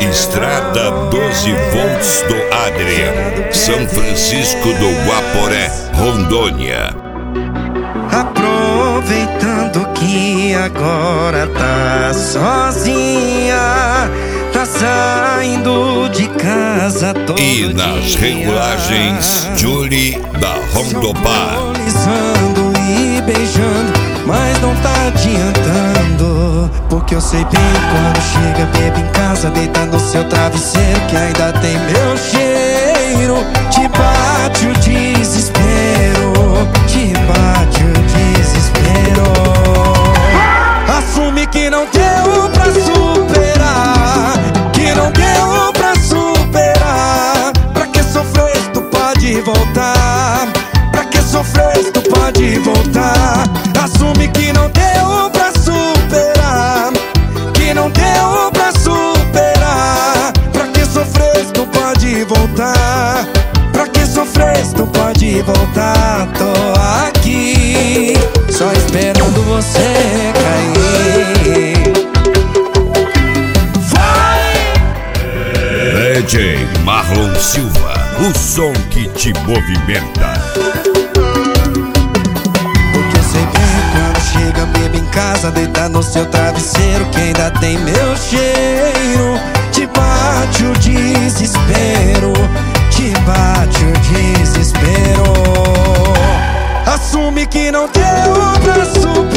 Estrada 12 volts do Adrian, São Francisco do Guaporé, Rondônia. Aproveitando que agora tá sozinha, tá saindo de casa todo E nas dia. regulagens, Julie da Rondopar. Simbolizando e beijando, mas não tá adiantando, porque eu sei bem quando chega, bebe em casa, deita no seu travesseiro, que ainda tem meu cheiro. Te bate o desespero, te bate o desespero. Assume que não deu pra superar, que não deu pra superar. Pra que sofrer, tu pode voltar. Pra que sofrer, tu pode voltar. Assume que não deu pra superar, que não deu pra superar. Pra que sofrer, tu pode voltar. Pra que sofrer, tu pode voltar. Tô aqui, só esperando você cair. DJ Marlon Silva, o som que te movimenta. Porque eu sei bem quando chega, bebe em casa, deita no seu travesseiro, que ainda tem meu cheiro. Te bate o desespero, te bate o desespero. Assume que não deu pra superar,